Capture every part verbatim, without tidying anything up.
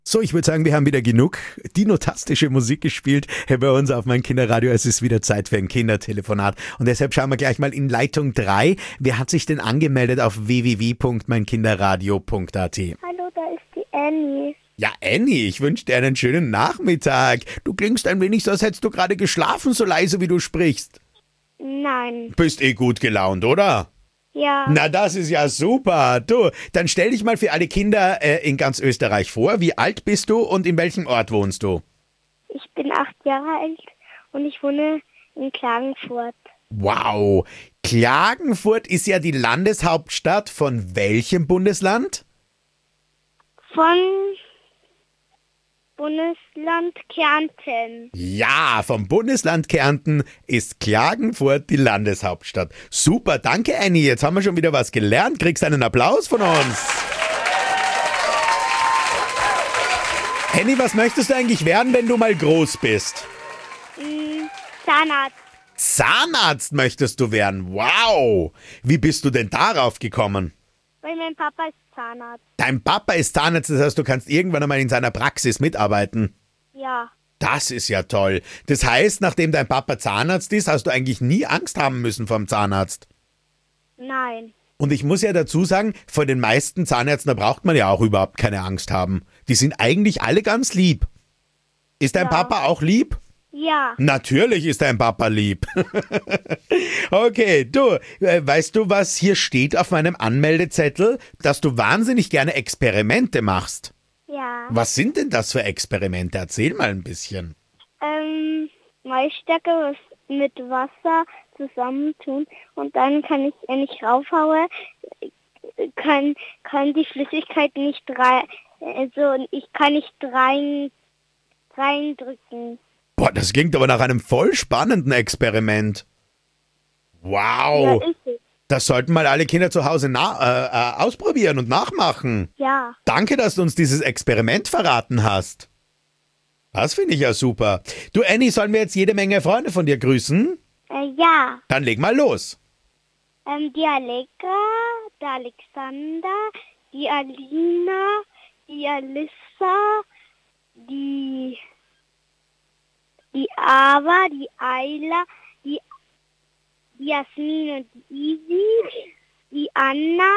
So, ich würde sagen, wir haben wieder genug dinotastische Musik gespielt hier bei uns auf mein Kinderradio. Es ist wieder Zeit für ein Kindertelefonat. Und deshalb schauen wir gleich mal in Leitung drei. Wer hat sich denn angemeldet auf w w w punkt mein kinderradio punkt a t? Hallo, da ist die Annie. Ja, Annie, ich wünsche dir einen schönen Nachmittag. Du klingst ein wenig so, als hättest du gerade geschlafen, so leise wie du sprichst. Nein. Bist eh gut gelaunt, oder? Ja. Na, das ist ja super. Du, dann stell dich mal für alle Kinder äh, in ganz Österreich vor. Wie alt bist du und in welchem Ort wohnst du? Ich bin acht Jahre alt und ich wohne in Klagenfurt. Wow. Klagenfurt ist ja die Landeshauptstadt von welchem Bundesland? Von Bundesland Kärnten. Ja, vom Bundesland Kärnten ist Klagenfurt die Landeshauptstadt. Super, danke Annie. Jetzt haben wir schon wieder was gelernt. Kriegst einen Applaus von uns. Annie, was möchtest du eigentlich werden, wenn du mal groß bist? Mm, Zahnarzt. Zahnarzt möchtest du werden. Wow. Wie bist du denn darauf gekommen? Weil mein Papa ist Zahnarzt. Dein Papa ist Zahnarzt, das heißt, du kannst irgendwann einmal in seiner Praxis mitarbeiten. Ja. Das ist ja toll. Das heißt, nachdem dein Papa Zahnarzt ist, hast du eigentlich nie Angst haben müssen vom Zahnarzt. Nein. Und ich muss ja dazu sagen, vor den meisten Zahnärzten, da braucht man ja auch überhaupt keine Angst haben. Die sind eigentlich alle ganz lieb. Ist dein Ja. Papa auch lieb? Ja. Natürlich ist dein Papa lieb. Okay, du, äh, weißt du, was hier steht auf meinem Anmeldezettel? Dass du wahnsinnig gerne Experimente machst. Ja. Was sind denn das für Experimente? Erzähl mal ein bisschen. Ähm, Maisstärke was mit Wasser zusammentun und dann kann ich, wenn ich raufhaue, kann, kann die Flüssigkeit nicht rein, also ich kann nicht rein, reindrücken. Boah, das klingt aber nach einem voll spannenden Experiment. Wow. Ja, ist es. Das sollten mal alle Kinder zu Hause na- äh, äh, ausprobieren und nachmachen. Ja. Danke, dass du uns dieses Experiment verraten hast. Das finde ich ja super. Du, Annie, sollen wir jetzt jede Menge Freunde von dir grüßen? Äh, ja. Dann leg mal los. Ähm, die Allegra, der Alexander, die Alina, die Alissa, die, die Ava, die Ayla, die, die Jasmin und die Isi, die Anna,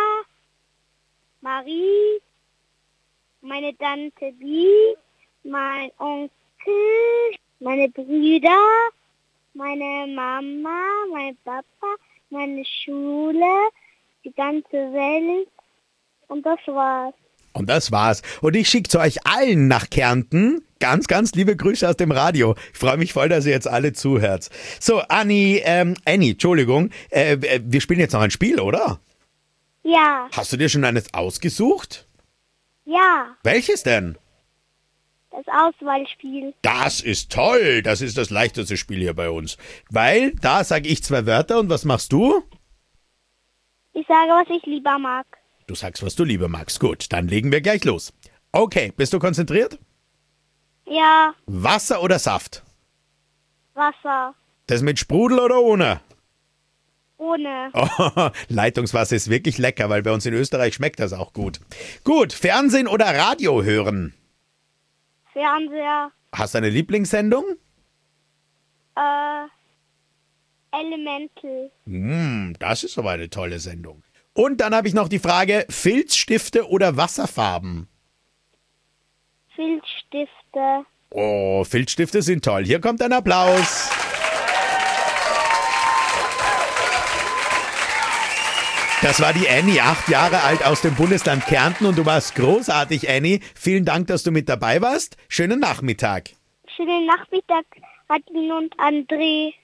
Marie, meine Tante Bi, mein Onkel, meine Brüder, meine Mama, mein Papa, meine Schule, die ganze Welt und das war's. Und das war's. Und ich schicke zu euch allen nach Kärnten ganz, ganz liebe Grüße aus dem Radio. Ich freue mich voll, dass ihr jetzt alle zuhört. So, Anni, ähm, Annie, Entschuldigung, äh, wir spielen jetzt noch ein Spiel, oder? Ja, Hast du dir schon eines ausgesucht? ja, Welches denn? das Auswahlspiel. Das ist toll. Das ist das leichteste Spiel hier bei uns. Weil da sage ich zwei Wörter und was machst du? Ich sage, was ich lieber mag. Du sagst, was du lieber magst. Gut, dann legen wir gleich los. Okay, bist du konzentriert? Ja, Wasser oder Saft? Wasser. Das mit Sprudel oder ohne? Ohne. Oh, Leitungswasser ist wirklich lecker, weil bei uns in Österreich schmeckt das auch gut. Gut, Fernsehen oder Radio hören? Fernseher. Hast du eine Lieblingssendung? Äh, Elemental. Hm, das ist aber eine tolle Sendung. Und dann habe ich noch die Frage, Filzstifte oder Wasserfarben? Filzstifte. Oh, Filzstifte sind toll. Hier kommt ein Applaus. Das war die Annie, acht Jahre alt aus dem Bundesland Kärnten und du warst großartig, Annie. Vielen Dank, dass du mit dabei warst. Schönen Nachmittag. Schönen Nachmittag, Adin und André.